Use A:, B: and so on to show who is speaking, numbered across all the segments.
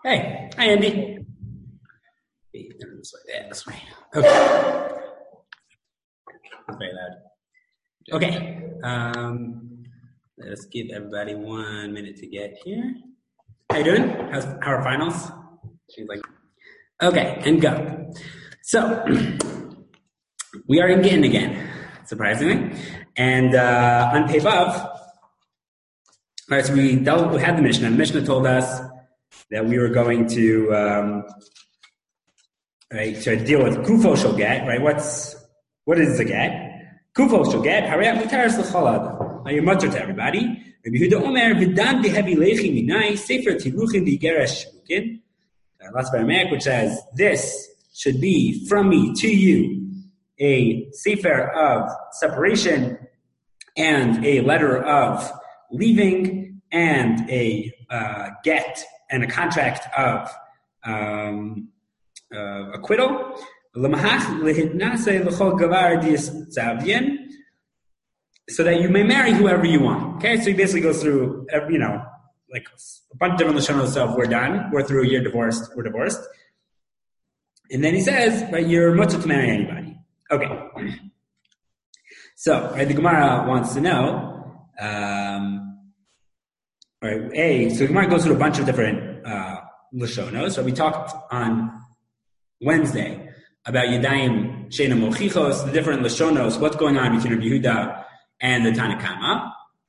A: Hey, hi Andy. This way, this way. Okay. That's very loud. Okay. Let's give everybody 1 minute to get here. How you doing? How are finals? She's like, okay, and go. So we are in Gittin again, surprisingly, and on Pei Vav. All right, so we had the Mishnah. The Mishnah told us that we were going to to deal with Kufo shel get, right? What is the get? Kufo shel get, harei mutaras l'chol adam. Now you're mutter to everybody. Rabbi Yehuda Omer, v'dan dehevi lechi minai, sefer tiruchim v'geresh shmukin. Lots of Aramaic, which says, this should be from me to you a sefer of separation and a letter of leaving and a get and a contract of acquittal. So that you may marry whoever you want. Okay, so he basically goes through, like a bunch of different lashonos of we're done, we're through, you're divorced, we're divorced. And then he says, right, you're mutter to marry anybody. Okay. So, right, the Gemara wants to know, so the Gemara goes through a bunch of different lashonos. So we talked on Wednesday about Yadayim Sheina Mochichos, the different lashonos, what's going on between Rabbi Yehuda and the Tanakama.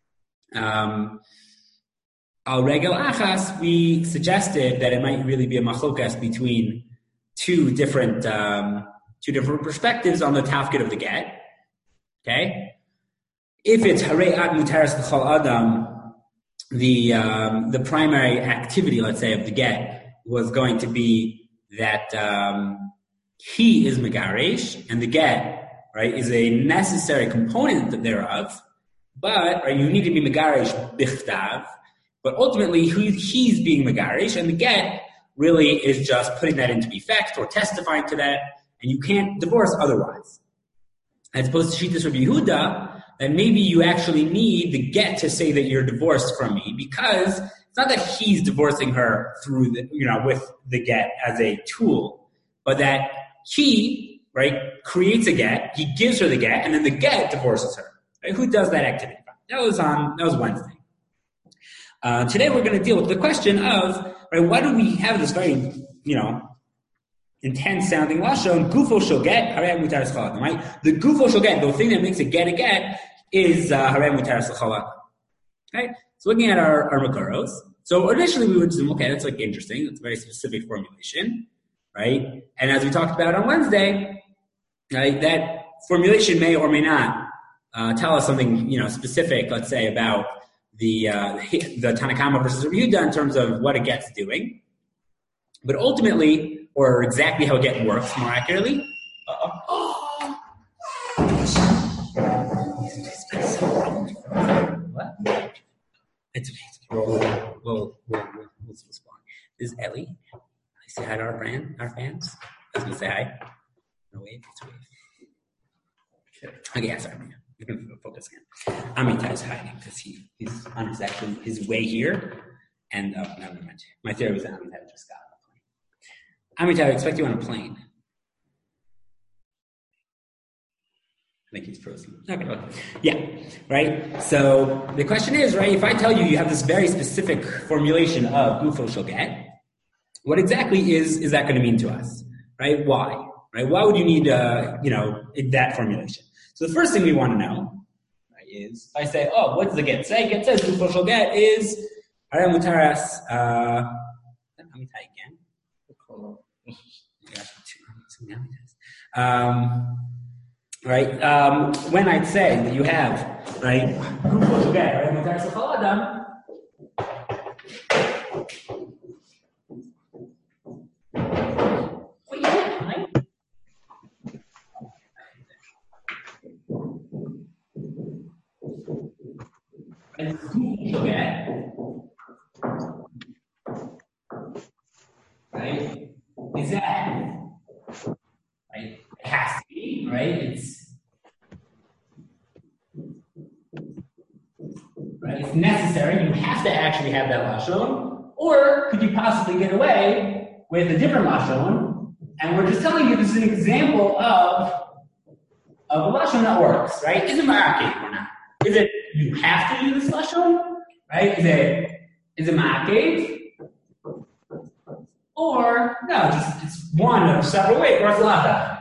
A: Al Regel Achas, we suggested that it might really be a machlokas between two different perspectives on the tafkid of the get. Okay, if it's harei ad mutaras l'chol adam, the primary activity, let's say, of the get was going to be that he is megaresh, and the get, right, is a necessary component thereof. But right, you need to be megaresh bichtav. But ultimately, he's being megaresh, and the get really is just putting that into effect or testifying to that, and you can't divorce otherwise. As opposed to Shittas Rabbi Yehuda, that maybe you actually need the get to say that you're divorced from me, because it's not that he's divorcing her through with the get as a tool, but that he, right, creates a get, he gives her the get, and then the get divorces her. Right? Who does that activity? That was Wednesday. Today we're going to deal with the question of, right, why do we have this very, intense sounding lashon, gufo shel get, harei mutaras l'chol adam, right? The gufo shel get, the thing that makes a get is harei mutaras l'chol adam. Okay? So looking at our Makoros, so initially we would assume, okay, that's like interesting, that's a very specific formulation, right? And as we talked about on Wednesday, right, that formulation may or may not tell us something, specific, let's say, about the Tanakama versus Rabbi Yehuda in terms of what a get's doing. But ultimately, or exactly how a get works more accurately. What? It's okay. We'll respond. This is Ellie. I say hi to our fans. I was going to say hi. No, wait. Let's wait. Okay, yeah, sorry. You can focus again. Amitai is hiding because he's on his way here. And, never mind. My theory was that Amitai just got on a plane. Amitai, I expect you on a plane. I think he's frozen. Okay. Yeah, right? So the question is, right, if I tell you have this very specific formulation of gufo shel get, what exactly is that going to mean to us? Right? Why? Right? Why would you need, that formulation? So the first thing we want to know, right, is I say, what does the get say? Get says gufo shel get is harei mutaras. Let me try again. Right? When I'd say that you have, right, gufo shel get, harei mutaras l'chol adam. And gufo shel get, right, is that, right, it has to be, right, it's necessary, you have to actually have that lashon, Or could you possibly get away with a different lashon? And we're just telling you this is an example of a lashon that works, right? Is it ma'akev or not? Is it you have to use this lashon, right? Is it ma'akev? Or no, it's one of several ways. Or it's lata.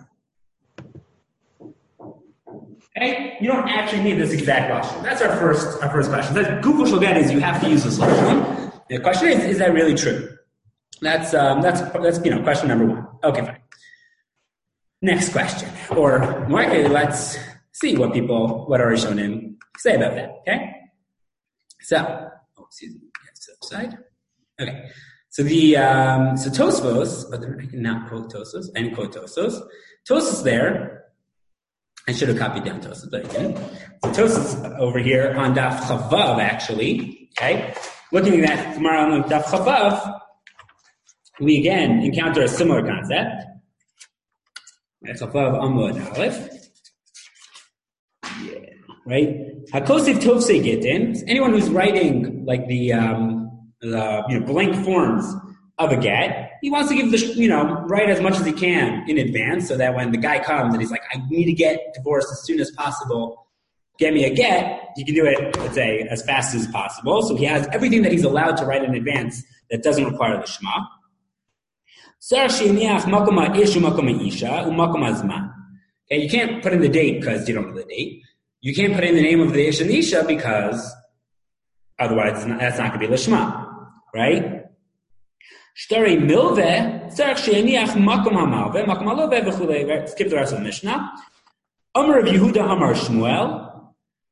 A: Okay, you don't actually need this exact lashon. That's our first question. That gufo shel get is you have to use this lashon. The question is that really true? That's question number one. Okay, fine. Next question, or more accurately, let's see what our Rishonim say about that. Okay, so excuse me, upside. Okay, so so Tosfos, but I can not quote Tosfos and quote Tosfos. Tosfos there. I should have copied down Tosfos, but I didn't. So Tosfos over here on Daf Chavav, actually. Okay, looking at Gemara on Daf Chavav, we again encounter a similar concept. Chavav Amud Aleph. Yeah, right. Hakosif Tovsei Gittin. Anyone who's writing like the blank forms of a get, he wants to give write as much as he can in advance, so that when the guy comes and he's like, I need to get divorced as soon as possible, get me a get, he can do it, let's say, as fast as possible. So he has everything that he's allowed to write in advance that doesn't require the Shema. Okay, you can't put in the date because you don't know the date. You can't put in the name of the ish and the isha because otherwise that's not going to be lishma, right? Shtari milve, skip the rest of the Mishnah. Amar of Yehuda Amar Shmuel,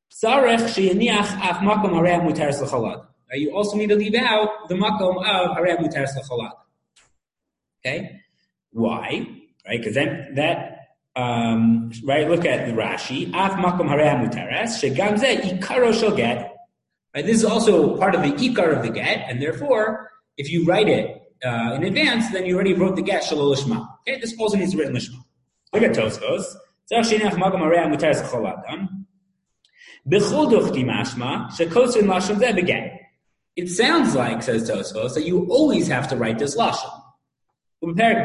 A: you also need to leave out the makom of harei muteres l'cholad. Okay, why? Right, because then that right. Look at the Rashi. Af makom harei muteres shegam zeh ikaro shel get. Right, this is also part of the ikar of the get, and therefore, if you write it in advance, then you already wrote the get shalol lishma. Okay, this also needs written lishma. Look at Tosfos. Tzarich she'inach makom harei muteres l'choladam. B'chol duchti mashma shekosin lashon zeh beget. It sounds like, says Tosfos, that you always have to write this lashon. It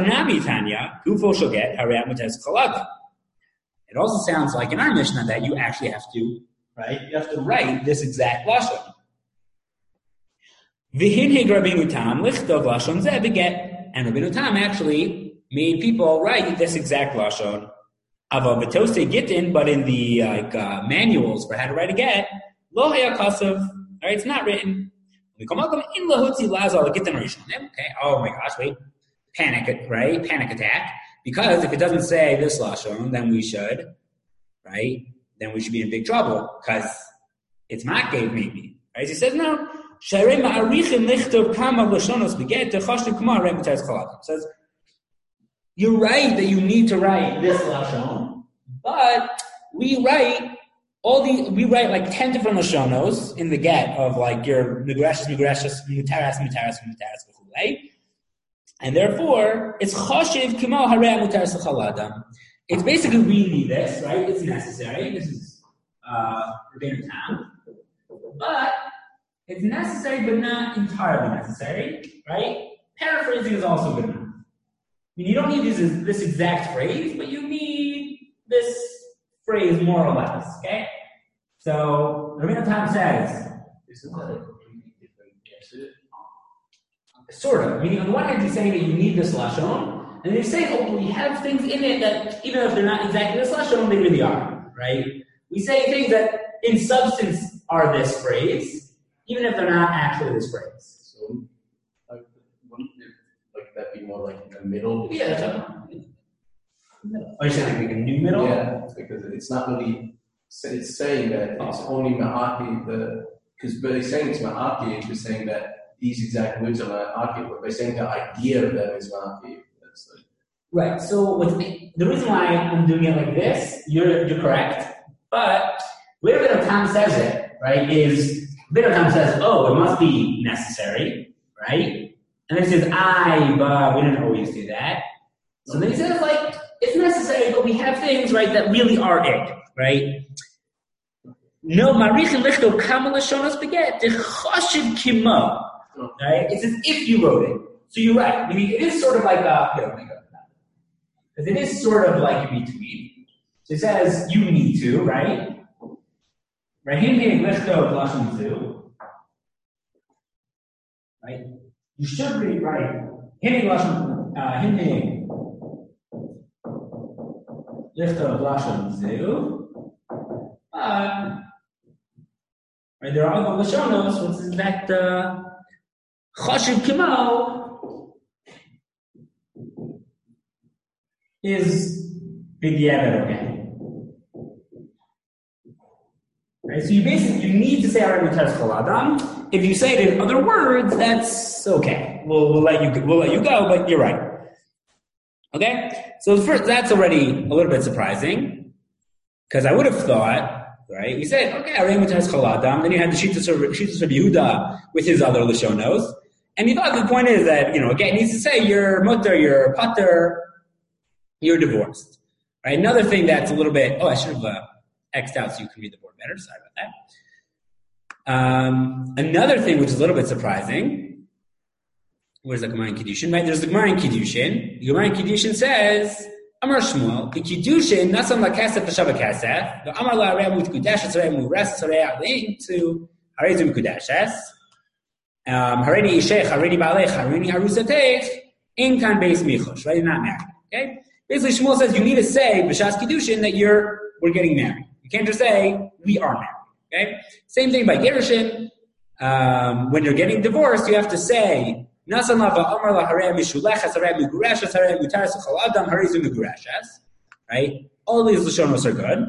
A: also sounds like in our Mishnah that you actually have to, right? You have to write this exact lashon. And Rabbeinu Tam actually made people write this exact lashon. But in the manuals for how to write a get, lo haya kasav. Right? It's not written. Okay. Oh my gosh! Wait. Panic, right? Panic attack. Because if it doesn't say this lashon, then we should, right? Then we should be in big trouble because it's ma'akev maybe. Right? He says no. Says you're right that you need to write this lashon, but we write like 10 different lashonos in the get of like your migrashis, mutaras, and therefore it's choshev kimo harei mutaras l'chaladam. It's basically we need this, right? It's necessary. This is Rabbeinu Tam, but it's necessary, but not entirely necessary, right? Paraphrasing is also good enough. I mean, you don't need this exact phrase, but you need this phrase more or less, okay? So, Rabbeinu Tam says,
B: isn't that a completely different guess?
A: Sort of. Meaning, on the one hand, he's saying that you need this lashon, and he's saying, oh, we have things in it that, even if they're not exactly this lashon, they really are, right? We say things that, in substance, are this phrase, even if they're not actually this phrase.
B: So, wouldn't that be more like in the middle?
A: Yeah, that's right. Oh, you're saying like a new middle?
B: Yeah, because it's not really. It's saying that it's only ma'aki, because they're saying it's ma'aki, it's just saying that these exact words are ma'aki, but they're saying the idea of them is ma'aki.
A: Right, so the reason why I'm doing it like this, you're correct, but where Rabbeinu Tam says it, right, is Rabbeinu Tam says, oh, it must be necessary, right? And then he says, but we don't always do that. So then he says, like, it's necessary, but we have things, right, that really are it, right? No, marichin lichto kamal lashonos beget, de choshev kimo Right? It says if you wrote it. So you're right. I mean, it is sort of like because it is sort of like in between. So it says you need to, right? Right? Right? You should read right. Right, there are other Lashonos, which is that Chashiv Kimo is B'diavad, okay. Right, so you need to say Arei Muteres Chol Adam. If you say it in other words, that's okay. We'll let you go, but you're right. Okay, so first, that's already a little bit surprising because I would have thought. Right? We said, okay, Arei Muteres Chol Adam. Then you had the Shitas of Yehuda with his other Lashonos. And you thought the point is that, again, it needs to say you're mutter, you're pater, you're divorced. Right? Another thing that's a little bit, I should have X'd out so you can read the board better. Sorry about that. Another thing which is a little bit surprising, where's the Gemara in Kiddushin? Right? There's the Gemara in Kiddushin. The Gemara in Kiddushin says, Amar Shmuel, the Kiddushin, Nasan la Kesef v'Shava Kesef, the Amar la Arei Mutkudesh, Arei Mures, Arei Alim, to Arei Zum Kudeshes, Hareini Ishech, Hareini Balech, Hareini Harusatech, in Kan Beis Michosh, right? You're not married. Okay? Basically, Shmuel says you need to say, B'Shas Kiddushin, that we're getting married. You can't just say, we are married. Okay? Same thing by Gerushin. When you're getting divorced, you have to say, Right? All these Lashonos are good.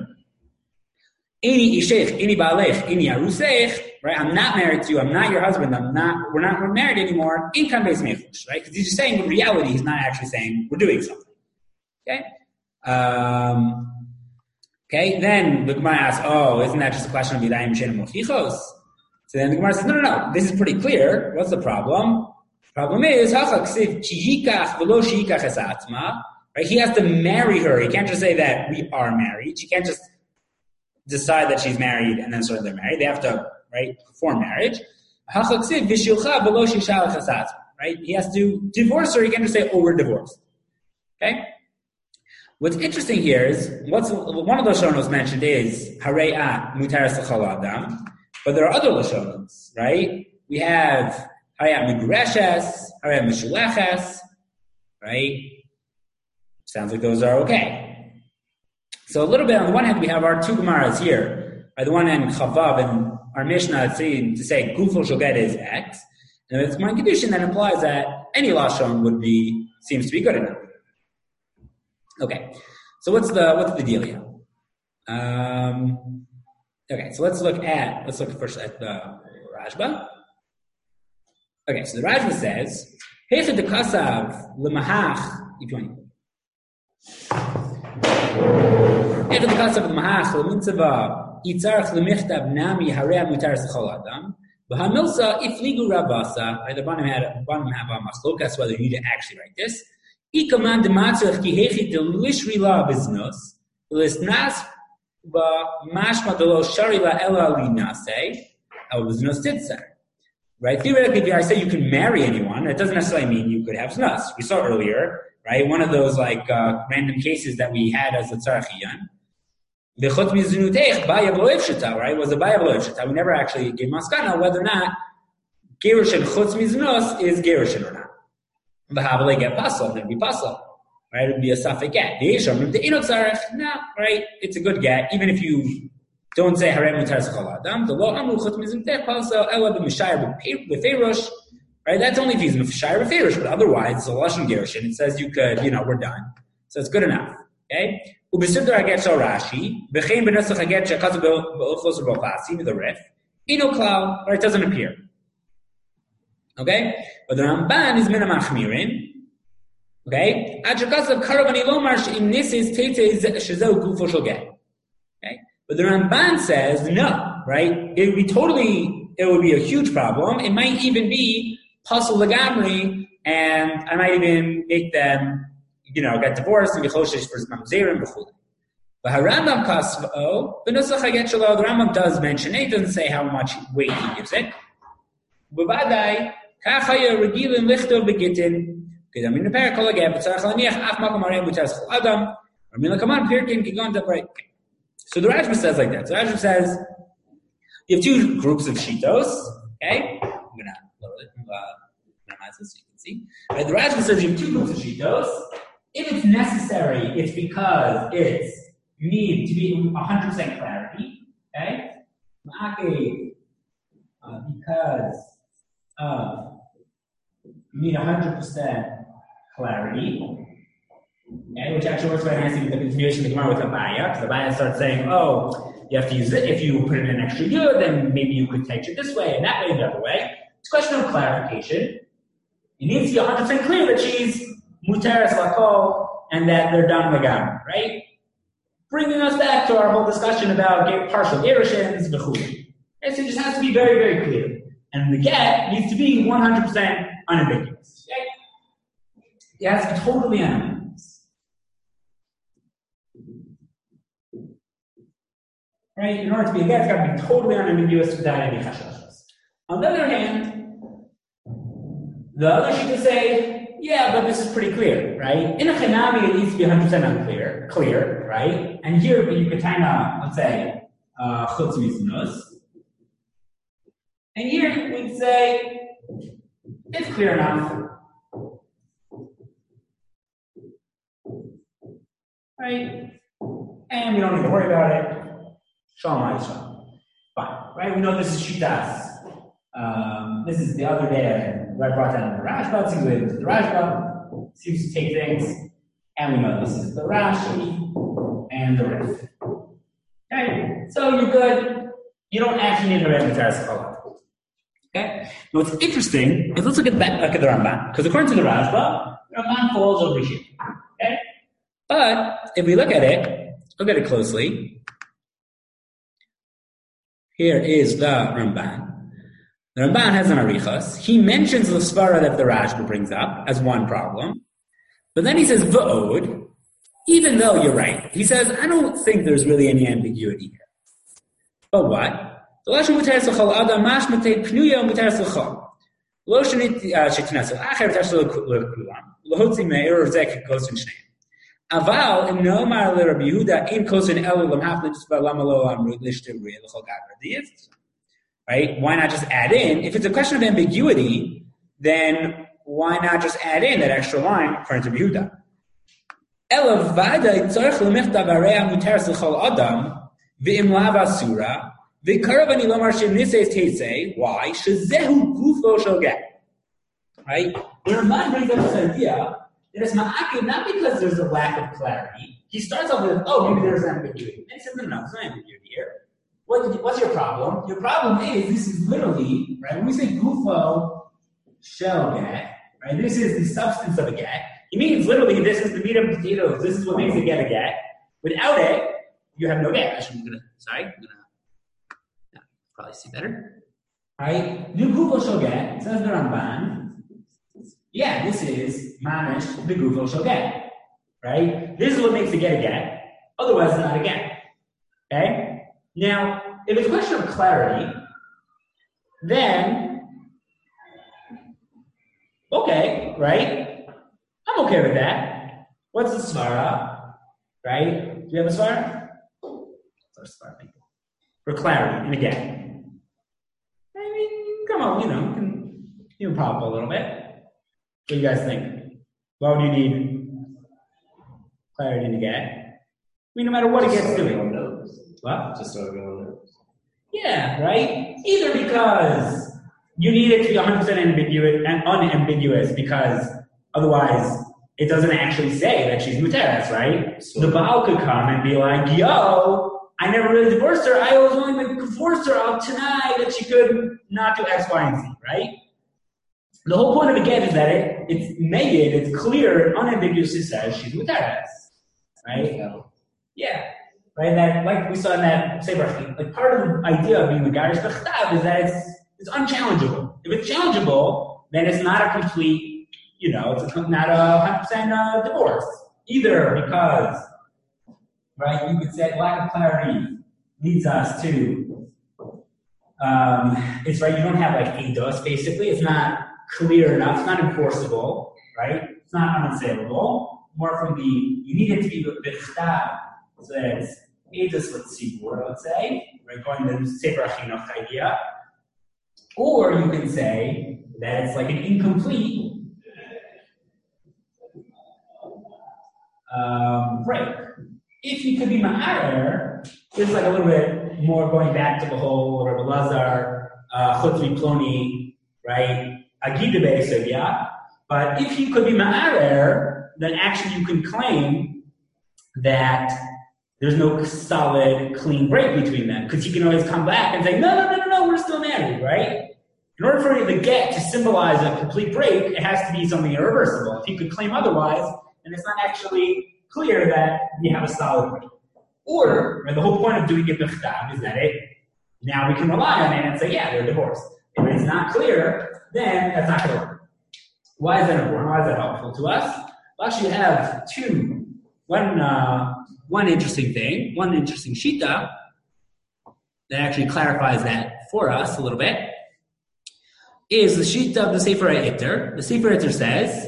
A: Right? I'm not married to you. I'm not your husband. We're married anymore. Right? Because he's just saying in reality, he's not actually saying we're doing something. Okay? Okay, then the Gemara asks, isn't that just a question of Yidayim Shein Mochichos? So then the Gemara says, no. This is pretty clear. What's the problem? Problem is, right? He has to marry her. He can't just say that we are married. She can't just decide that she's married and then sort of they're married. They have to, right, perform marriage. Right? He has to divorce her. He can't just say, we're divorced. Okay? What's interesting here is, one of those Lashonos mentioned is Harei Muteres Chol Adam, but there are other Lashonos, right? We have Harei Migureshes, Harei Mishuleches, right? Sounds like those are okay. So a little bit, on the one hand, we have our two Gemaras here. Right? The one hand, Chavav, and our Mishnah to say Gufo shall get is X. And it's my Kiddushin that implies that any Lashon seems to be good enough. Okay, so what's the deal here? Okay, so let's look first at the Rashba. Okay, so the Rashba says, Heichad de Kasav Lemahach, Heichad de Kasav Lemahach Lemintzava Yitzarach Lemichtav Nami Harei Muteres Chol Adam V'Hamilsa Ifligu Rabasa. The bottom have a machlokas whether you need to actually write this. Ikaman dematzach ki hechi delishri la biznos lisnas ba mashma delo shari la ela linase el biznos titzar. Right? Theoretically, if I say you can marry anyone, that doesn't necessarily mean you could have znos. We saw earlier, right? One of those random cases that we had as a tzarachiyan. The chutz mizunutech bayav loev shita, right? Was a bayav loev shita. We never actually gave maskana whether or not gerushin chutz miznos is gerushin or not. V'havale get pasal, then be pasal, right? It would be a safek get. The Yisham, the Inok Zarech, no, right? It's a good get, even if you don't say Harei Muteres Chol Adam. The Lo Amru Chut Mizimtech pasal Ela b'Mishayir b'Feirosh, right? That's only if he's Mishayir b'Feirosh, but otherwise it's a Lashon Gerushin. It says you could, we're done, so it's good enough. Okay. Ubesudar Haget Shal Rashi B'Chein B'Nesach Haget Shekazu B'Ochos B'Ochasi with the Rif Inok Klal, or it doesn't appear. Okay? But the Ramban is Mina Machmirin. Okay? Achakasav Karavani Lomar She'im Nisis Teitzei Shezeu Gufo Shogeh. Okay? But the Ramban says no, right? It would be a huge problem. It might even be Pasal Lagamri, and I might even make them, get divorced and be Choshesh for Mamzerim B'chul. But Harambam Kasvo, the Nusach Haget Shalo, the Rambam does mention it. It doesn't say how much weight he gives it. B'vadai, Kachaya regilin lichto begitin. Okay, I mean the parakol again, but tzarich laniach af makom arei mutas chol adam. Or mila kaman pirkin kigon dabrai. So the Rashba says like that. So the Rashba says you have two groups of shitos. Okay, I'm gonna lower it, minimize this so you can see. Right, the Rashba says you have two groups of shitos. If it's necessary, it's because you need to be 100% clarity. Okay, because you need 100% clarity. Okay, which actually works very nicely with the continuation of the Gemara with Abaya, because Abaya starts saying, oh, you have to use it. If you put in an extra yud, then maybe you could take it this way and that way and the other way. It's a question of clarification. It needs to be 100% clear that she's muteres lakol and that they're done legam, right? Bringing us back to our whole discussion about partial erushins, v'chulu. Okay, so it just has to be very, very clear. And the get needs to be 100% unambiguous. Okay? It has to be totally unambiguous. Right? In order to be a get, it's got to be totally unambiguous without any chashashas. On the other hand, the other she could say, yeah, but this is pretty clear, right? In a chenami, it needs to be 100% clear, right? And here, you could kind of, let's say, chutz miznus. And here, we'd say, it's clear enough. Right? And we don't need to worry about it. Shalom Aisha. Fine. Right? We know this is Shitas. This is the other day I brought down the Rashba. It seems like the Rashba seems to take things. And we know this is the Rashi and the Rif. Okay? So you're good. You don't actually need to read the Teres. Okay? Now what's interesting is let's look at the Ramban. Because according to the Rashba, the Ramban falls over here. Okay? But if we look at it closely. Here is the Ramban. The Ramban has an arichas. He mentions the svara that the Rashba brings up as one problem. But then he says, v'od, even though you're right. He says, I don't think there's really any ambiguity here. But what? The Lashon mutares l'chol adam mash matei pnuya mutares l'chol. Lo shenit sheknesu acher mutares l'kulam. L'hotzi me'er zek kosin shneim. Aval im no'mar l'Rabbi Yehuda in kosin elu l'mhaflin tzva lama lo amru l'shtem rei l'chol gadar. Right? Why not just add in? If it's a question of ambiguity, then why not just add in that extra line according to Rabbi Yehuda? Ela v'adai tzarich l'michtav areya mutares l'chol adam v'im lav asura v'karav ani lomar shem niseis teisei. Why? Shezehu gufo shel get. Right? The Ramban brings up this idea that it's ma'akid not because there's a lack of clarity. He starts off with, oh, maybe there's ambiguity. And he says, no, there's no ambiguity here. What's your problem? Your problem is, this is literally, right, when we say gufo shel get, right, this is the substance of a get. It means literally this is the meat of potatoes. This is what makes a get a get. Without it, you have no get. Actually, I'm gonna probably see better. Right? New gufo shel get, says the Ramban. Yeah, this is mamish the gufo shel get. Right? This is what makes a get. Otherwise, it's not a get. Okay? Now, if it's a question of clarity, then, okay, right? I'm okay with that. What's the svara? Right? Do you have a svara? What's our svara? For clarity, and again. I mean, come on, you can pop a little bit. What do you guys think? Why would you need clarity in a get? I mean, no matter what it gets doing. What?
B: Just so everyone knows.
A: Yeah, right? Either because you need it to be 100% unambiguous because otherwise it doesn't actually say that she's muteres, right? So the Baal could come and be like, yo, I never really divorced her. I was only divorced her out tonight that she could not do X, Y, and Z, right? The whole point of the get is that it's made, it's clear, and unambiguously says she's muteres, right? Yeah. Right, that like we saw in that Sefer, like part of the idea of being the Garish Bechtav is that it's unchallengeable. If it's challengeable, then it's not a complete, it's not a 100% divorce. Either because, right, you could say lack of clarity leads us to, it's right, you don't have like eidos basically, it's not clear enough, it's not enforceable, right? It's not unassailable. More from you need it to be b'chtav, so that it's edus l'tzibur, let's say, right? Going to the Sefer HaChinuch idea. Or you can say that it's like an incomplete break. If you could be ma'arer, it's like a little bit more going back to the whole Rabbi Lazar, Chutri Ploni, right? Agida Be'esegya. But if you could be ma'arer, then actually you can claim that there's no solid, clean break between them. Because you can always come back and say, no, we're still married, right? In order for the get to symbolize a complete break, it has to be something irreversible. If you could claim otherwise, then it's not actually clear that you have a solid break. Or, right, the whole point of doing it b'chtav is that now we can rely on it and say, yeah, they're divorced. If it's not clear, then that's not going to work. Why is that important? Why is that helpful to us? Well, actually, you have one interesting thing, one interesting shita that actually clarifies that for us a little bit, is the shita of the Sefer HaEter. The Sefer HaEter says,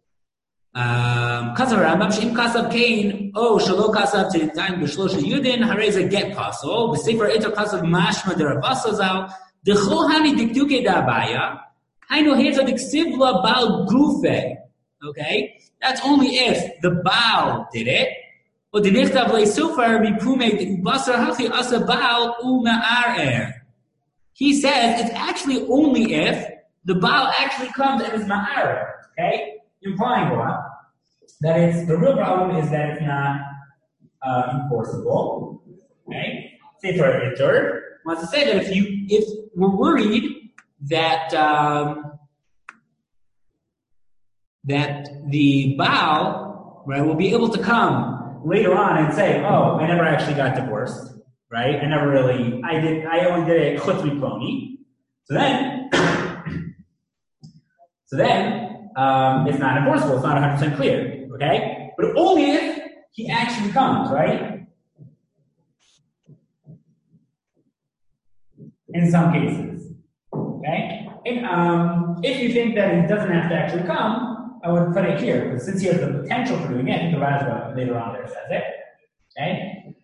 A: Kasav Rambam, Sh'im Kasav Kain, Shalo Kasav Tintain B'Shlosha Yudin, Hareza Get Pasol, the Sefer HaEter Kasav Mashma Derabasa Zal, D'chol Hani Dikduke Da'abaya, Hainu Heza Diksivla Baal Gufe. Okay? That's only if the Baal did it. Or the Nichtav Le'Sufar Bipume Basar Hachi Asa Baal U'Ma'arer. He says it's actually only if the Baal actually comes and is Ma'arer. Okay? Implying what? That it's, the real problem is that it's not enforceable. Okay? Sefer HaEter wants to say that if we're worried that that the Baal, right, will be able to come later on and say, oh, I never actually got divorced, right? I only did it chutz miploni. So then it's not enforceable. It's not 100% clear, okay? But only if he actually comes, right? In some cases, okay? And if you think that he doesn't have to actually come, I would put it here, because since he has the potential for doing it, I think the Rajba later on there says it, okay?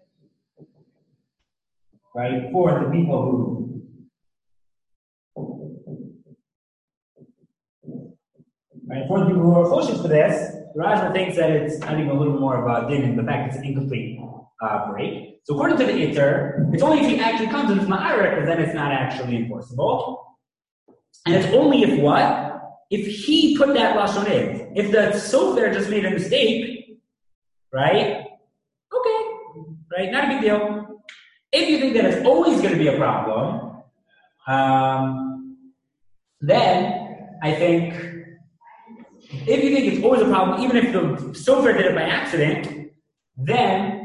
A: Right? For the people who are choshev for this, the Rajba thinks that it's, I think, a little more about din and the fact it's an incomplete break. So according to the Iter, it's only if he actually comes and it's ma'arer, because then it's not actually enforceable. And it's only if what? If he put that lashon in. If the sofer just made a mistake, right? Okay, right? Not a big deal. If you think that it's always going to be a problem, then I think if you think it's always a problem, even if the sofer did it by accident, then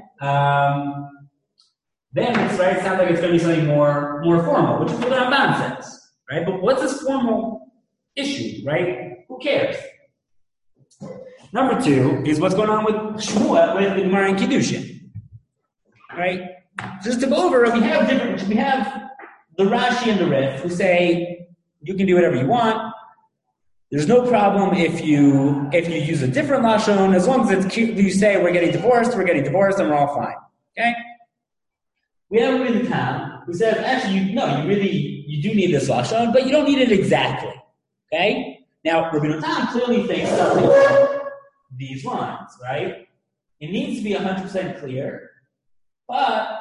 A: it's right. It sounds like it's going to be something more formal, which is what the Ramban says, right? But what's this formal issue, right? Who cares? Number two is what's going on with Shmuel, with the Gemara and Kiddushin, right? Just to go over, we have the Rashi and the Rif who say you can do whatever you want. There's no problem if you use a different lashon, as long as you say we're getting divorced, and we're all fine. Okay? We have a Rebbe Tam who says actually you do need this lashon, but you don't need it exactly. Okay? Now, Rabbeinu Tam clearly thinks something along these lines, right? It needs to be 100% clear, but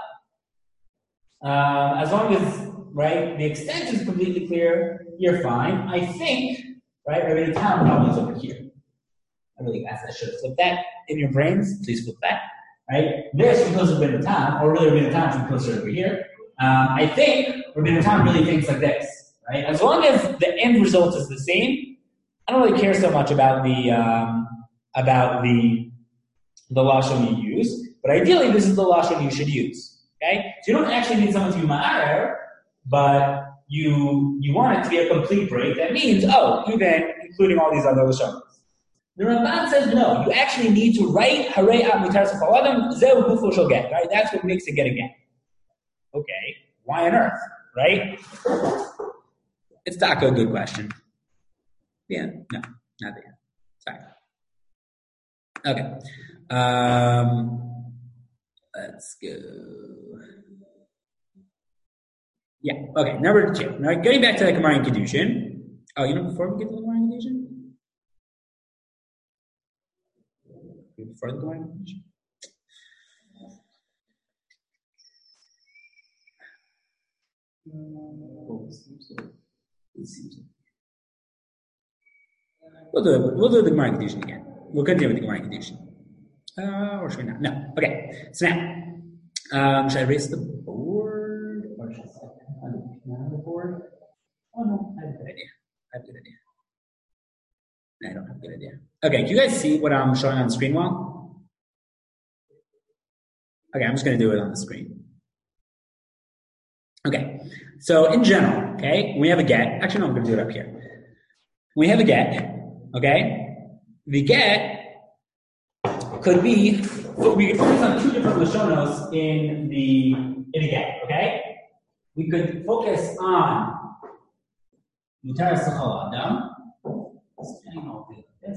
A: as long as, right, the extent is completely clear, you're fine. I think, right, Rabbeinu Tam probably is over here. I should have flipped that in your brains. Please flip that, right? This is closer to Rabbeinu Tam, or really Rabbeinu Tam is closer over here. I think Rabbeinu Tam really thinks like this. Right? As long as the end result is the same, I don't really care so much about the lashon you use. But ideally, this is the lashon you should use. Okay, so you don't actually need someone to be ma'arer, but you want it to be a complete break. That means even including all these other lashonos. The Ramban says no. You actually need to write harei at mutar sefal adam zeu gufo shel get. Right? That's what makes it get again. Okay, why on earth? Right? It's not a good question. The end? No, not the end. Sorry. Okay. Let's go. Yeah. Okay. Number 2. Now, getting back to the Gemara and Kedushin. Oh, before we get to the Gemara and Kedushin. Before the Gemara and Kedushin. We'll do the Gemara and Kedushin again. We'll continue with the Gemara and Kedushin. Or should we not? No. Okay. So now, should I erase the board? Or should I not the board? Oh, no. I have a good idea. No, I don't have a good idea. Okay. Do you guys see what I'm showing on the screen well? Okay. I'm just going to do it on the screen. Okay. So in general, okay, we have a get. Actually, no, I'm going to do it up here. We have a get, okay? The get could be, we focus on 2 different Lashonos in the get, okay? We could focus on Mutar Sechal Adam. I'll do this.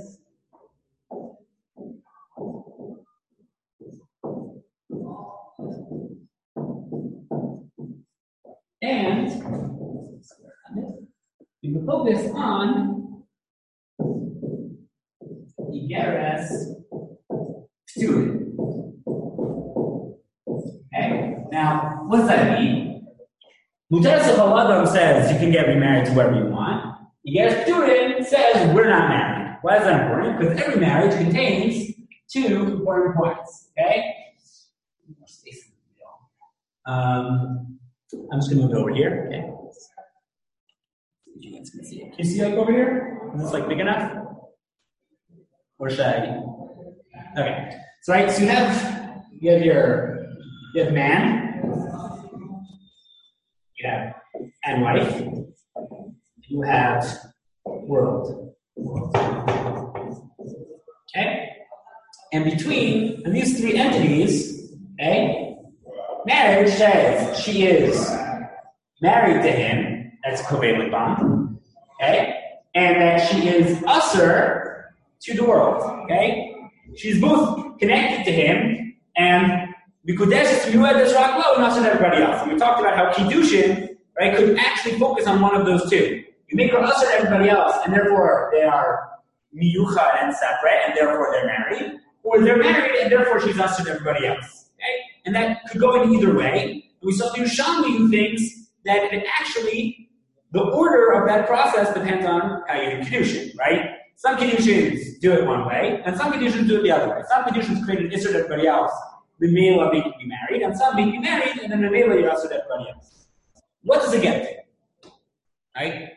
A: And we could focus on Igeres Pturin. Okay? Now, what does that mean? Mutar Sechal Adam says you can get remarried to whoever you want. Igeres Pturin says we're not married. Why is that important? Because every marriage contains 2 important points. Okay? I'm just going to move it over here. Okay. You guys can see it. Can you see like over here? Is this like big enough? Or should I? Okay. So right. So you have man. You have and wife. You have world. Okay. And between these 3 entities, okay. Marriage says she is married to him, that's covalent bond, okay? And that she is usher to the world, okay? She's both connected to him and Mikudesh to Yuedes Raklo and usher to everybody else. And we talked about how Kiddushin, right, could actually focus on one of those 2. You make her usher to everybody else, and therefore they are miyuchad and separate, and therefore they're married. Or they're married, and therefore she's usher to everybody else. Okay? And that could go in either way. We saw the Yerushalmi who thinks that it actually, the order of that process depends on how you do Kiddushin, right? Some Kiddushins do it one way, and some Kiddushins do it the other way. Some Kiddushins create an Isser to everybody else, the male make you be married, and some make you married, and then the male you're Isser to everybody else. What does it get to? Right?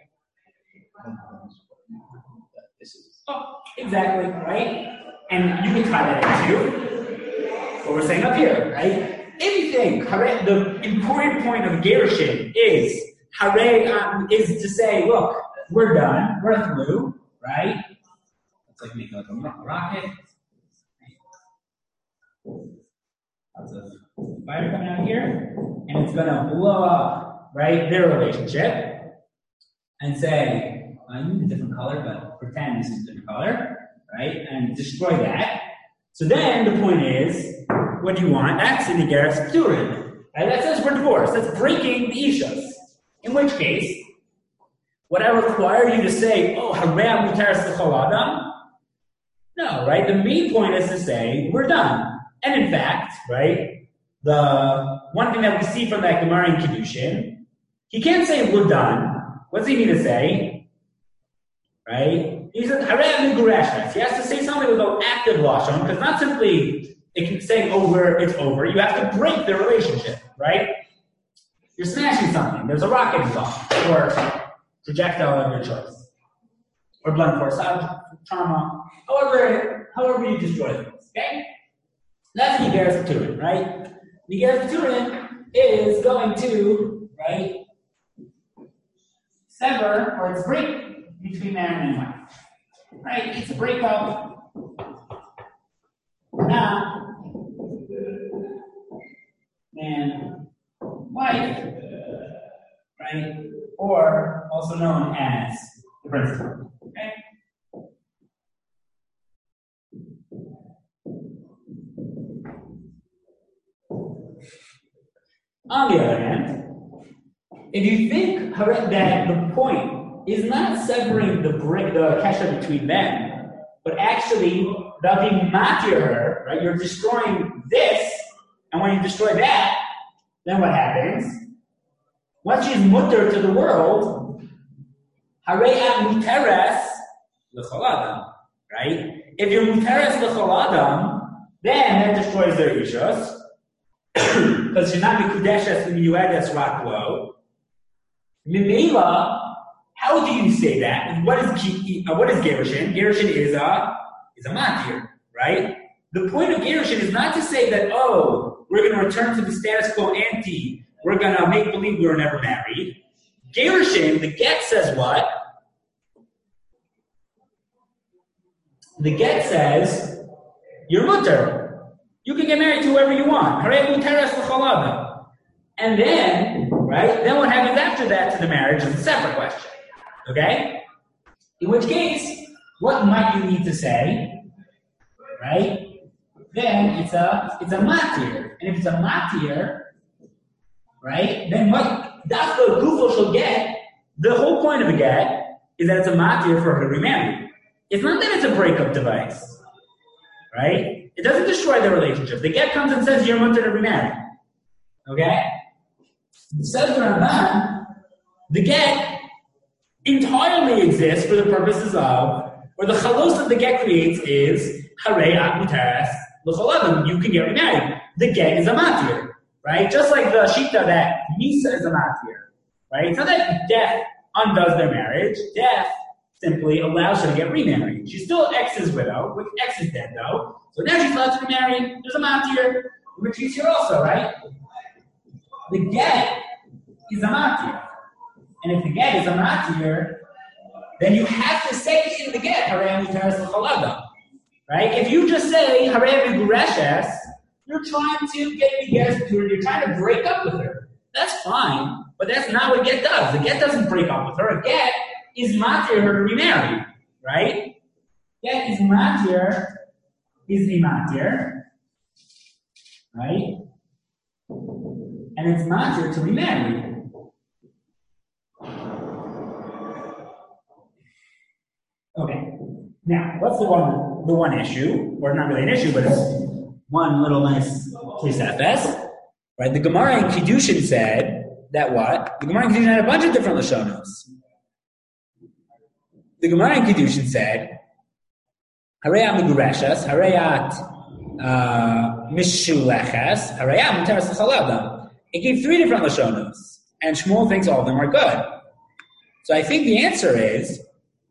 A: Oh, exactly, right? And you can try that into what we're saying up here, right? If you think the important point of Gerushin is to say, look, we're done, we're through, right? It's like making like a rocket. Lots of fire coming out here, and it's going to blow up, right, their relationship, and say, I need a different color, but pretend this is a different color, right, and destroy that. So then the point is, what do you want? That's in the Igeres Pturin. Right? That says we're divorced. That's breaking the Ishas. In which case, would I require you to say, oh, Harei Mutar Sechal Adam? No, right? The main point is to say, we're done. And in fact, right, the one thing that we see from that Gemara in Kiddushin, he can't say we're done. What does he mean to say? Right? He says, Harei Mugureshnes. He has to say something with an active lashon, because not simply it can say over, it's over. You have to break the relationship, right? You're smashing something. There's a rocket involved, or projectile of your choice, or blunt force, trauma, however you destroy things, okay? That's the Igeres Pturin, right? The Igeres Pturin is going to, right, sever, or it's break between man and wife, right? It's a breakup. Now, and wife, right? Or also known as the principal. Okay? On the other hand, if you think that the point is not severing the kesher between them, but actually about being matir her, right? You're destroying this, and when you destroy that, then what happens? Once she's mutter to the world, harei muteres l'chol adam, right? If you're muteres l'chol adam, then that destroys their ishus, because she's not mikudeshes v'miyuedes rak lo. Mimela, how do you say that? What is gerushin? Gerushin is a matir, right? The point of gerushin is not to say that, oh, we're going to return to the status quo ante. We're going to make believe we were never married. Gerushin, the get says what? The get says, you're mutter. You can get married to whoever you want. Harei muteres l'chol adam. And then, right, then what happens after that to the marriage is a separate question. Okay? In which case, what might you need to say? Right? Then it's a matir. And if it's a matir, right, then what Dafka Gufo shall get, the whole point of a get is that it's a matir for her to remarry. It's not that it's a breakup device. Right? It doesn't destroy the relationship. The get comes and says you're mutter to remarry. Okay? It says the Ramban, the get entirely exists for the purposes of, or the chalos that the get creates is harei at muteres l'chol adam. You can get remarried. The get is a matir, right? Just like the shita that misa is a matir, right? It's not that death undoes their marriage. Death simply allows her to get remarried. She's still X's widow, with X is dead though. So now she's allowed to remarry. There's a matir, which is here also, right? The get is a matir. And if the get is a matir, then you have to say in the get, harei muteres l'chol adam. Right? If you just say, harei migureshes, you're trying to get me guests, you're trying to break up with her. That's fine, but that's not what get does. The get doesn't break up with her. A get is matir her to remarry. Right? Get is matir, is a matir. Right? And it's matir to remarry. Okay. Now, what's the one issue, or not really an issue, but it's one little nice place to FS, right? The Gemara in Kiddushin said that what? The Gemara in Kiddushin had a bunch of different Lashonos. The Gemara in Kiddushin said, Harei migureshes, harei mishuleches, harei muteres l'chol adam. It gave 3 different Lashonos, and Shmuel thinks all of them are good. So I think the answer is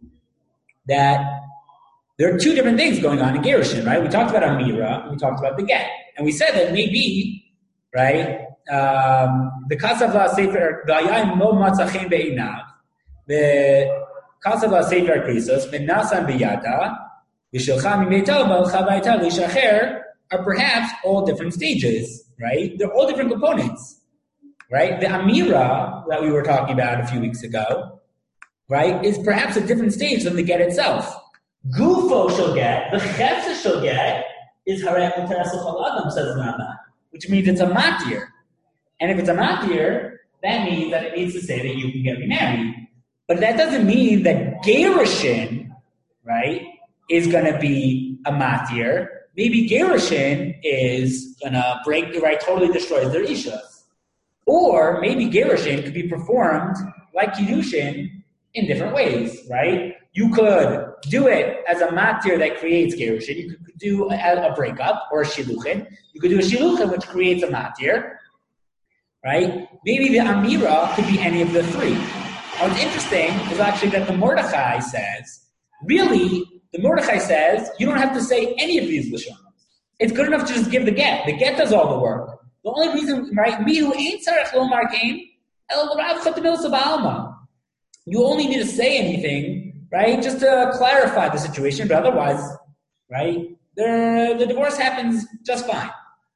A: that there are 2 different things going on in Gerushin, right? We talked about Amira, we talked about the get. And we said that maybe, right, the Kasav LaSefer, the Ayayim Mo Matzachim Be'inav, the Kasav LaSefer Krisos, Menasan B'yata, V'shilcha Mimetal B'alcha B'ayta L'Shacher, are perhaps all different stages, right? They're all different components, right? The Amira that we were talking about a few weeks ago, right, is perhaps a different stage than the get itself. Gufo shall get, the chefsa shall get, is harei muteres l'chol adam, says Rama, which means it's a matir. And if it's a matir, that means that it needs to say that you can get remarried. But that doesn't mean that gerushin, right, is going to be a matir. Maybe gerushin is going to break, right, totally destroys their ishus. Or maybe gerushin could be performed like kiddushin in different ways, right? You could do it as a matir that creates gerushin. You could do a breakup or a shiluchin. You could do a shiluchin which creates a matir, right? Maybe the amira could be any of the 3. What's interesting is actually that the Mordechai says, really, the Mordechai says you don't have to say any of these lashonos. It's good enough to just give the get. The get does all the work. The only reason, right? Me who ain't tzarech lomar game el rav chatamil sabalma. You only need to say anything, right, just to clarify the situation, but otherwise, right, the divorce happens just fine.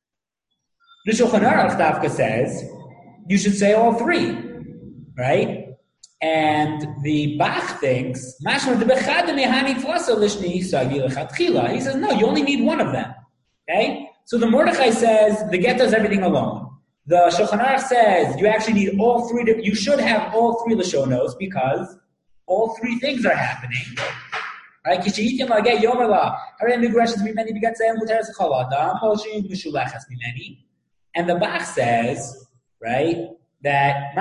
A: The Shulchan Aruch Dafka says you should say all 3, right? And the Bach thinks, he says, no, you only need one of them, okay? So the Mordechai says the get does everything alone. The Shulchan Aruch says you actually need all three. You should have all three Lashonos because all three things are happening. Right? And the Bach says, right, that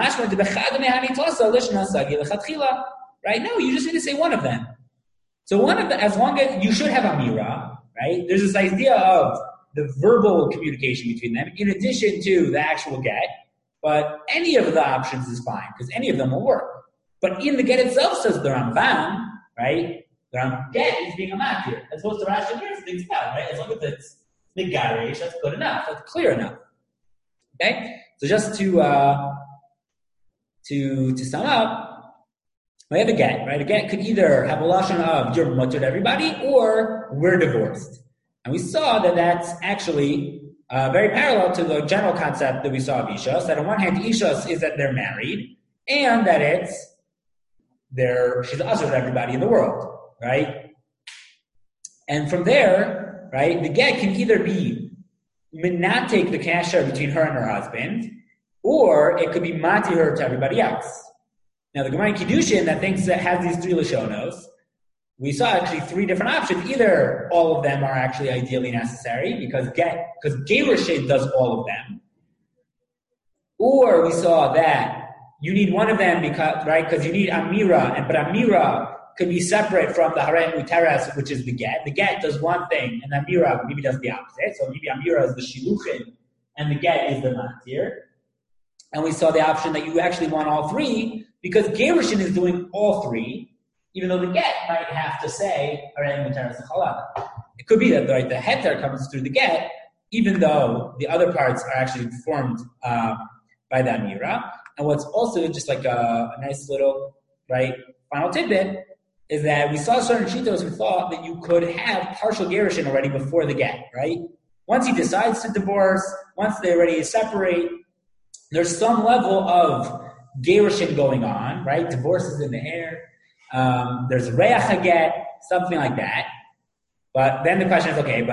A: right? No, you just need to say one of them. So one of the, as long as you should have Amira, right? There's this idea of the verbal communication between them in addition to the actual get, but any of the options is fine because any of them will work. But in the get itself says the Ramban, right? The get is being a matir. As opposed to Rashi here, things about, right? As long as it's Nigarish, that's good enough. That's clear enough. Okay? So just to sum up, we have a get, right? A get could either have a lashon of you're mutter to everybody or we're divorced. And we saw that that's actually very parallel to the general concept that we saw of Ishas, that on one hand, Ishas is that they're married and that she's usher to everybody in the world, right? And from there, right, the get can either be not take the kasher between her and her husband, or it could be mati her to everybody else. Now, the Gemara in Kiddushin that thinks that has these three Lashonos, we saw actually three different options. Either all of them are actually ideally necessary because Gerushin does all of them, or we saw that you need one of them because you need Amira, but Amira could be separate from the Harei Muteres, which is the get. The get does one thing, and Amira maybe does the opposite. So maybe Amira is the Shiluchin, and the get is the Matir. And we saw the option that you actually want all three, because Gerushin is doing all three, even though the get might have to say, it could be that the heter comes through the get, even though the other parts are actually formed by the Amira. And what's also just like a nice little, final tidbit, is that we saw certain shitos who thought that you could have partial Gerushin already before the get, right? Once he decides to divorce, once they already separate, there's some level of Gerushin going on, right? Divorce is in the air. There's a reach haget, something like that. But then the question is, okay,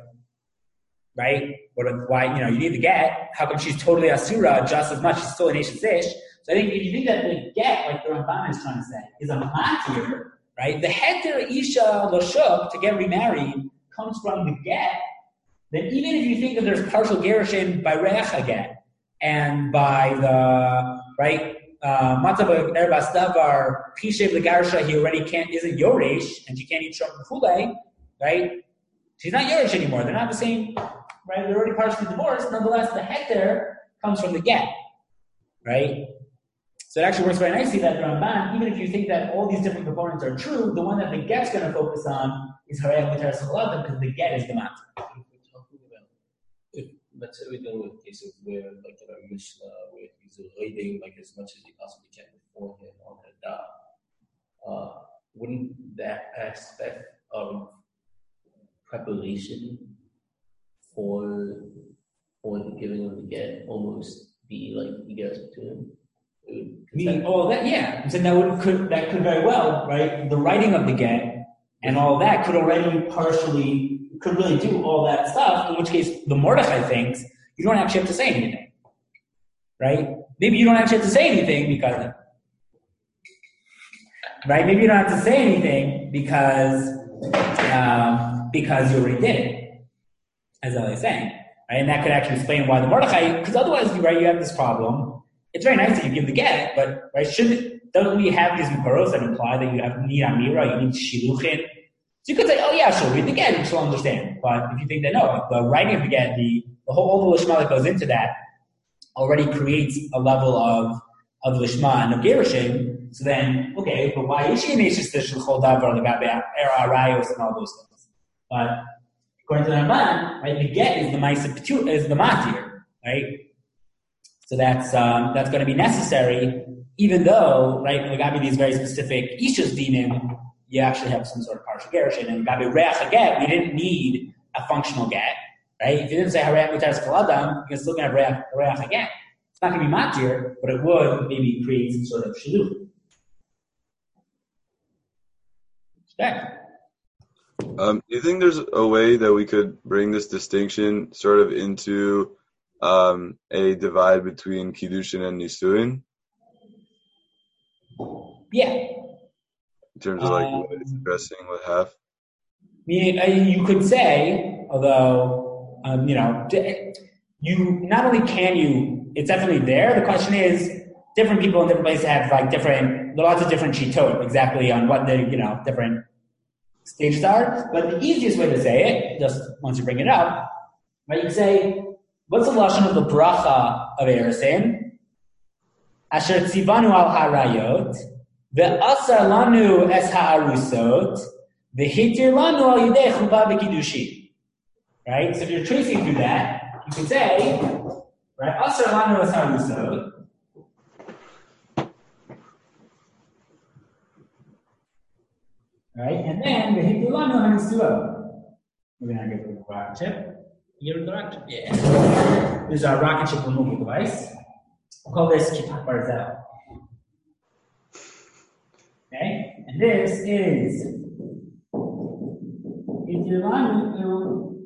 A: why, you need the get. How come she's totally asura just as much? She's still a nation's ish. So I think if you think that the get, like the Ramban is trying to say, is a matir, right? The heter isha loshuk to get remarried comes from the get. Then even if you think that there's partial gerushin by reach haget and by the matzav erbas davar pishev legarsha, he already isn't yoresh and she can't eat shom chulei, right? She's not yoresh anymore. They're not the same, right? They're already partially divorced. Nonetheless, the heter comes from the get, right? So it actually works very nicely that Ramban, even if you think that all these different components are true, the one that the get's going to focus on is Harei Muteres Chalav, because the get is the matter.
B: Let's say we're dealing with cases where, Mishnah, where he's reading as much as he possibly can beforehand on the dot. Wouldn't that aspect of preparation for the giving of the get almost be like you guys were doing?
A: Meaning all that, yeah. So that could very well, right? The writing of the get and all that could really do all that stuff, in which case the Mordechai thinks you don't actually have to say anything. Right? Maybe you don't actually have to say anything because maybe you don't have to say anything because you already did it, as Eli is saying. Right? And that could actually explain why the Mordechai, because otherwise, you have this problem. It's very nice that you give the get, but doesn't we have these Mukaros that imply that you need Amira, you need Shiluchin? So you could say, oh yeah, sure, read the get, and she'll understand. But if you think that no, the writing of the get, all the lishma that goes into that already creates a level of lishma and of gerushin, so then, okay, but why is she an Eishes Shulchol Davar, Legabe Era Arayos, and all those things? But according to the Ramban, the get is the matir, right? So that's going to be necessary, even though, Legabe these very specific Ishas dinim, you actually have some sort of partial gerushin. And Gabi reach haget, we didn't need a functional get, right? If you didn't say Harei Muteres Chalav, you can still have reach haget. It's not going to be matir, but it would maybe create some sort of shiluk.
C: Do you think there's a way that we could bring this distinction sort of into a divide between Kiddushin and Nisuin?
A: Yeah.
C: In terms of like what it's addressing, what half?
A: You could say, although, you not only can you, it's definitely there. The question is, different people in different places have like lots of different shitot exactly on what the, different stages are. But the easiest way to say it, just once you bring it up, right, you say, what's the lashon of the bracha of Erusin? Asher tzivanu al harayot, ve'asar lanu es ha'arusot, ve'hitir lanu al yidei chuva v'kiddushi. Right? So if you're tracing through that, you can say, right, asar lanu es ha'arusot, right, and then ve'hitir lanu ha'nisuot. We're going to get rid of the rocket chip. You get rid of the rocket chip? Yeah. This is our rocket chip removal device. We'll call this Kippah Barzel. Okay? And this is Itiranu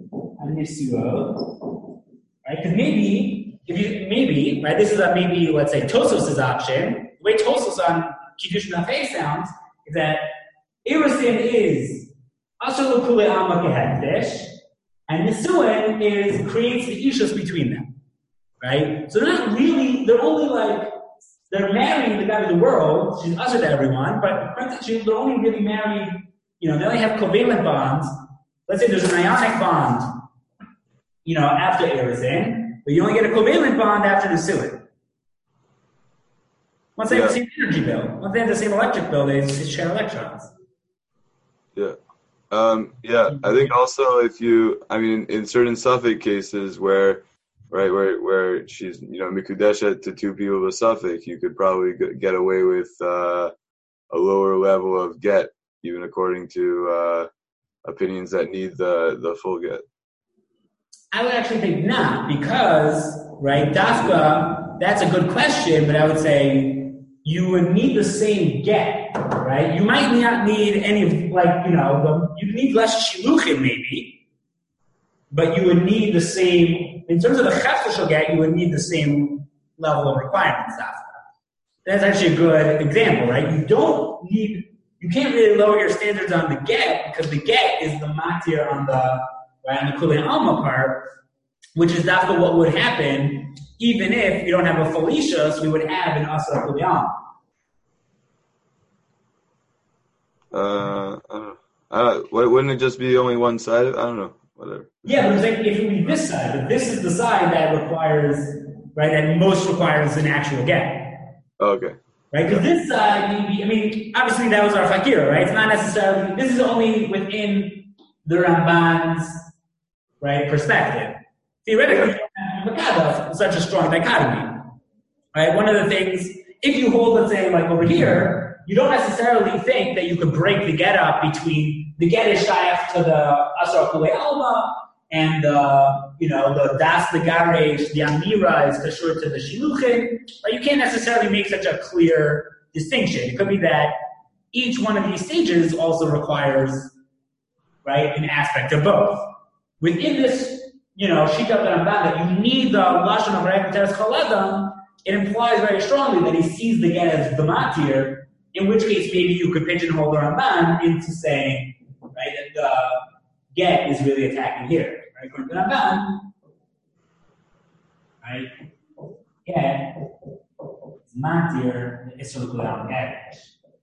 A: Anisuo. Right? Because maybe, right, this is let's say Tosos's option. The way Tosos on Kiddush Nafeh sounds is that Erusin is Asher L'Kulei Alma Kehekdesh, and Nisuin creates the ishus between them. Right? So they're marrying the guy of the world, she's usher to everyone, but they're only really married, they only have covalent bonds. Let's say there's an ionic bond, after Erusin, but you only get a covalent bond after Nisuin. Once they have the same energy bill, once they have the same electric bill, they share electrons.
C: Yeah. I think also in certain Suffolk cases where she's, Mikudesha to two people of Suffolk, you could probably get away with a lower level of get, even according to opinions that need the full get.
A: I would actually think not, because, right, Dafka, that's a good question, but I would say you would need the same get, right? You might not need any of, you need less shiluchim maybe, but you would need the same, in terms of the chefter shel get, you would need the same level of requirements. That's actually a good example, right? You can't really lower your standards on the get, because the get is the matir on the Kulei Alma part, which is that's what would happen even if you don't have a Felicia, so we would have an Asar Kulei Alma.
C: Wouldn't it just be only one side? I don't know. Whatever.
A: Yeah, but I'm saying if it would be this side, but this is the side that requires, right, that most requires an actual get.
C: Okay.
A: Right? Because this side, obviously that was our fakir, right? It's not necessarily, this is only within the Ramban's, right, perspective. Theoretically, you don't have such a strong dichotomy. Right? One of the things, if you hold, let's say, like over here, you don't necessarily think that you could break the get up between the get is shaykh to the Asar Kulei Alma and the Das the Garesh, the Amira is kashur to the Shiluchin. Right? You can't necessarily make such a clear distinction. It could be that each one of these stages also requires, right, an aspect of both. Within this, Shita Ramban, that you need the Lashon of Reb Teres Choledam, it implies very strongly that he sees the get as the matir, in which case maybe you could pigeonhole the Ramban into saying, right, that the get is really attacking here. Right? According to the Ramban, right, get is matir, the Isra L'Kulam get.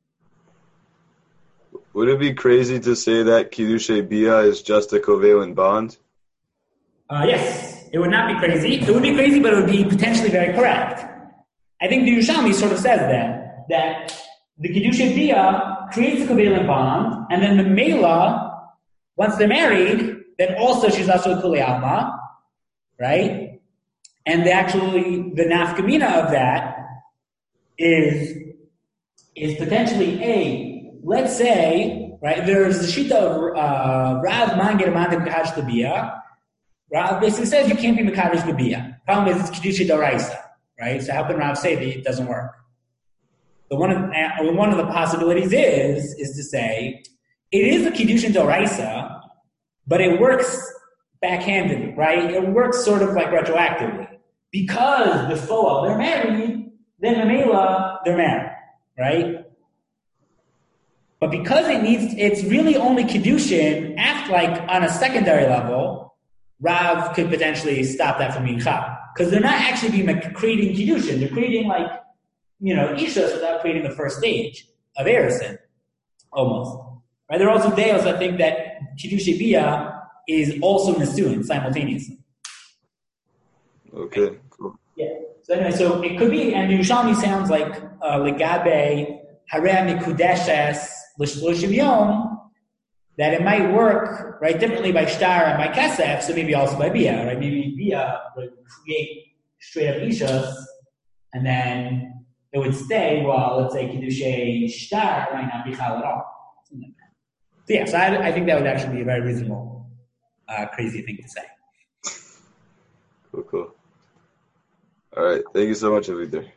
C: Would it be crazy to say that Kiddushay Bia is just a covalent bond?
A: Yes, it would not be crazy. It would be crazy, but it would be potentially very correct. I think the Yerushalmi sort of says that the Kiddushay Bia creates a covalent bond, and then the Mela, once they're married, then also she's also Kulei Alma, right? And the nafkamina of that is potentially let's say, right, there's the shita of Rav Manger Mandim Kadosh Labia. Rav basically says you can't be Mekadosh Labia. Problem is it's Kiddushay D'Oraisa, right? So how can Rav say that it doesn't work? So one of the possibilities is to say it is a Kiddushin D'Oraisa, but it works backhanded, right? It works sort of like retroactively. Because the Foel, they're married, then Mamela, they're married, right? But because it's really only Kiddushin, like on a secondary level, Rav could potentially stop that from being Chab. Because they're not actually creating Kiddushin. They're creating Ishas without creating the first stage of Erison, almost. Right? There are also deos that think that Kiddush Bia is also Nisuin simultaneously.
C: Okay, cool.
A: Yeah. So anyway, so it could be, and Yerushalmi sounds like Legabe Hareh Mikudeshes L'Shloshim Yom, that it might work right differently by Shtar and by Kesef, so maybe also by Bia, right? Maybe Bia would create straight up Ishas, and then it would stay while, let's say, Kiddush Shtar might not be Chal at all. Something like that. So yeah, so I think that would actually be a very reasonable, crazy thing to say.
C: Cool. All right. Thank you so much, Avigdor.